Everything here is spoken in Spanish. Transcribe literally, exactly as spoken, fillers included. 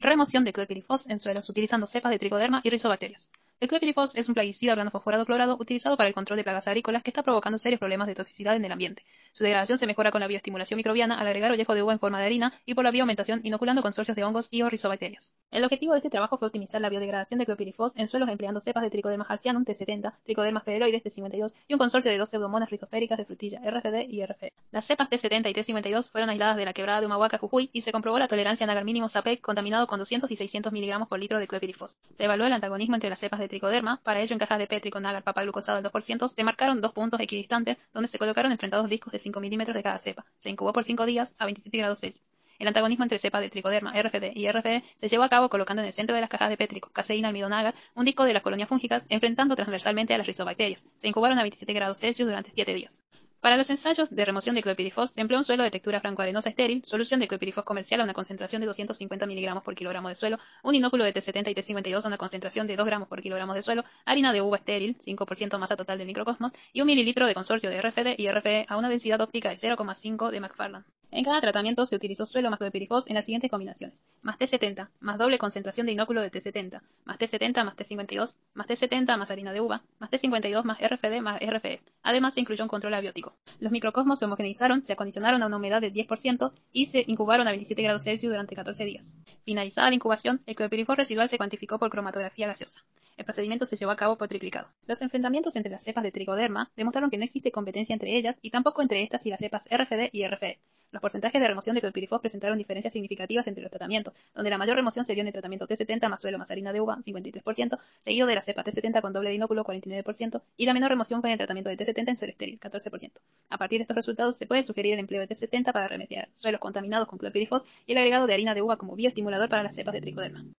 Remoción de cloropirifos en suelos utilizando cepas de tricoderma y rizobacterias. El cloropirifos es un plaguicida organofosforado clorado utilizado para el control de plagas agrícolas que está provocando serios problemas de toxicidad en el ambiente. Su degradación se mejora con la bioestimulación microbiana al agregar ollejo de uva en forma de harina y por la bioaumentación inoculando consorcios de hongos y o rizobacterias. El objetivo de este trabajo fue optimizar la biodegradación de cloropirifos en suelos empleando cepas de Trichoderma harzianum T setenta, Trichoderma spheroides T cincuenta y dos y un consorcio de dos pseudomonas rizosféricas de frutilla R F D y R F E. Las cepas T setenta y T cincuenta y dos fueron aisladas de la quebrada de Humahuaca, Jujuy, y se comprobó la tolerancia en agar mínimo S A P E C contaminado con doscientos y seiscientos miligramos por litro de cloropirifos. Se evaluó el antagonismo entre las cepas de Trichoderma, para ello en cajas de Petri con agar papaglucosado al dos por ciento se marcaron dos puntos equidistantes donde se colocaron enfrentados discos de cinco milímetros de cada cepa. Se incubó por cinco días a veintisiete grados Celsius. El antagonismo entre cepas de Trichoderma, R F D y R F E se llevó a cabo colocando en el centro de las cajas de Petri con caseína almidón agar un disco de las colonias fúngicas enfrentando transversalmente a las rizobacterias. Se incubaron a veintisiete grados Celsius durante siete días. Para los ensayos de remoción de cloropirifos se empleó un suelo de textura francoarenosa estéril, solución de cloropirifos comercial a una concentración de doscientos cincuenta miligramos por kilogramo de suelo, un inóculo de T setenta y T cincuenta y dos a una concentración de dos gramos por kilogramo de suelo, harina de uva estéril, cinco por ciento masa total del microcosmos, y un mililitro de consorcio de R F D y R F E a una densidad óptica de cero coma cinco de McFarland. En cada tratamiento se utilizó suelo más cloropirifos en las siguientes combinaciones: más T setenta, más doble concentración de inóculo de T setenta, más T setenta más T cincuenta y dos, más T setenta más harina de uva, más T cincuenta y dos más R F D más R F E. Además se incluyó un control abiótico. Los microcosmos se homogeneizaron, se acondicionaron a una humedad de diez por ciento y se incubaron a veintisiete grados Celsius durante catorce días. Finalizada la incubación, el cloropirifos residual se cuantificó por cromatografía gaseosa. El procedimiento se llevó a cabo por triplicado. Los enfrentamientos entre las cepas de Trichoderma demostraron que no existe competencia entre ellas y tampoco entre estas y las cepas R F D y R F E. Los porcentajes de remoción de cloropirifos presentaron diferencias significativas entre los tratamientos, donde la mayor remoción se dio en el tratamiento T setenta más suelo más harina de uva, cincuenta y tres por ciento, seguido de la cepa T setenta con doble de inóculo, cuarenta y nueve por ciento, y la menor remoción fue en el tratamiento de T setenta en suelo estéril, catorce por ciento. A partir de estos resultados se puede sugerir el empleo de T setenta para remediar suelos contaminados con cloropirifos y el agregado de harina de uva como bioestimulador para las cepas de Trichoderma.